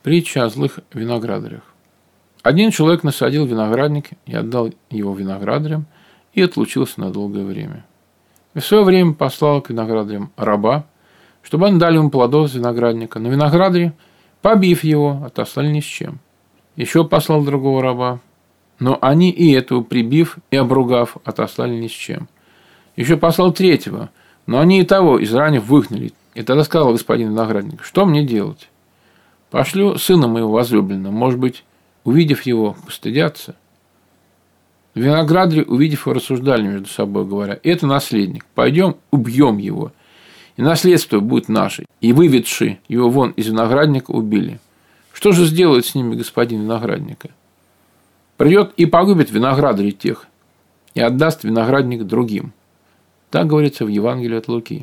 Притча о злых виноградарях. Один человек насадил виноградник и отдал его виноградарям и отлучился на долгое время. И в свое время послал к виноградарям раба, чтобы они дали ему плодов с виноградника. Но виноградари, побив его, отослали ни с чем. Еще послал другого раба, но они и этого, прибив и обругав, отослали ни с чем. Еще послал третьего, но они и того, изранив, выгнали. И тогда сказал господин виноградник: что мне делать? Пошлю сына моего возлюбленного, может быть, увидев его, постыдятся. Виноградари, увидев его, рассуждали между собой, говоря: это наследник, пойдем убьем его, и наследство будет наше. И, выведши его вон из виноградника, убили. Что же сделает с ними господин виноградника? Придет и погубит виноградарей тех, и отдаст виноградник другим. Так говорится в Евангелии от Луки.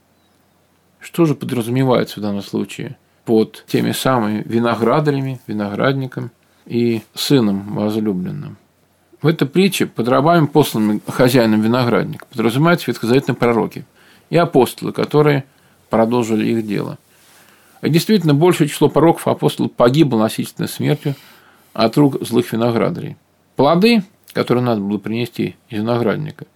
Что же подразумевается в данном случае под теми самыми виноградарями, виноградником и сыном возлюбленным? В этой притче под рабами, посланными хозяином виноградника, подразумеваются ветхозаветные пророки и апостолы, которые продолжили их дело. И действительно, большее число пророков и апостолов погибло насильственной смертью от рук злых виноградарей. Плоды, которые надо было принести из виноградника,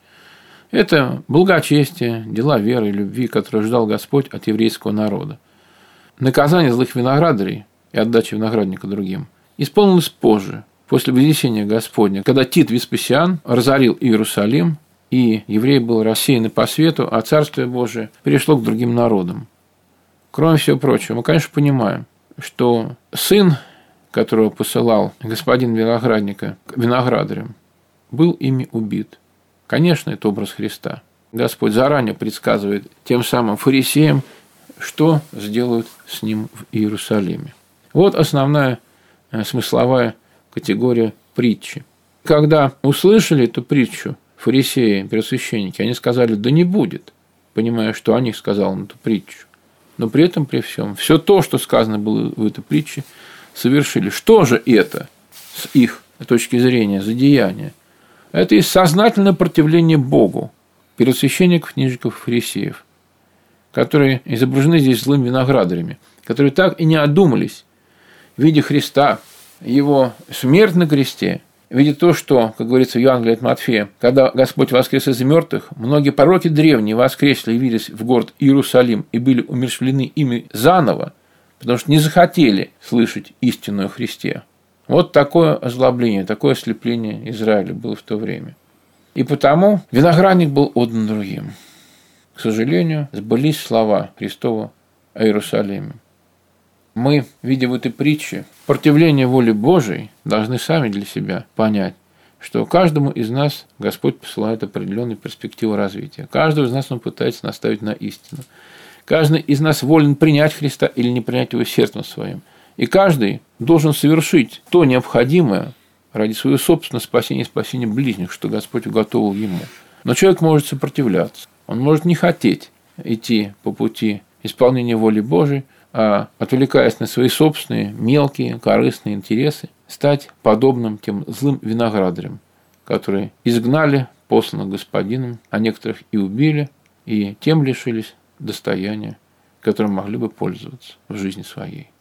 это благочестие, дела веры и любви, которые ждал Господь от еврейского народа. Наказание злых виноградарей и отдача виноградника другим исполнилось позже, после вознесения Господня, когда Тит Веспасиан разорил Иерусалим, и евреи были рассеяны по свету, а Царствие Божие перешло к другим народам. Кроме всего прочего, мы, конечно, понимаем, что сын, которого посылал господин виноградника к виноградарям, был ими убит. Конечно, это образ Христа. Господь заранее предсказывает тем самым фарисеям, что сделают с ним в Иерусалиме. Вот основная смысловая категория притчи. Когда услышали эту притчу фарисеи, первосвященники, они сказали: да не будет, понимая, что о них сказал эту притчу. Но при этом, при всем, все то, что сказано было в этой притче, совершили. Что же это с их точки зрения за деяние? Это и сознательное противление Богу первосвященников, книжников и фарисеев, которые изображены здесь злыми виноградарями, которые так и не одумались, видя Христа, его смерть на кресте, видя то, что, как говорится в Евангелии от Матфея, когда Господь воскрес из мертвых, многие пророки древние воскресли и явились в город Иерусалим и были умерщвлены ими заново, потому что не захотели слышать истину о Христе. Вот такое озлобление, такое ослепление Израиля было в то время. И потому виноградник был отдан другим. К сожалению, сбылись слова Христова о Иерусалиме. Мы, видя в этой притче противление воле Божией, должны сами для себя понять, что каждому из нас Господь посылает определенную перспективу развития. Каждого из нас Он пытается наставить на истину. Каждый из нас волен принять Христа или не принять Его сердцем своим. И каждый должен совершить то необходимое ради своего собственного спасения и спасения ближних, что Господь уготовил ему. Но человек может сопротивляться. Он может не хотеть идти по пути исполнения воли Божией, а, отвлекаясь на свои собственные мелкие корыстные интересы, стать подобным тем злым виноградарям, которые изгнали посланных Господином, а некоторых и убили, и тем лишились достояния, которым могли бы пользоваться в жизни своей.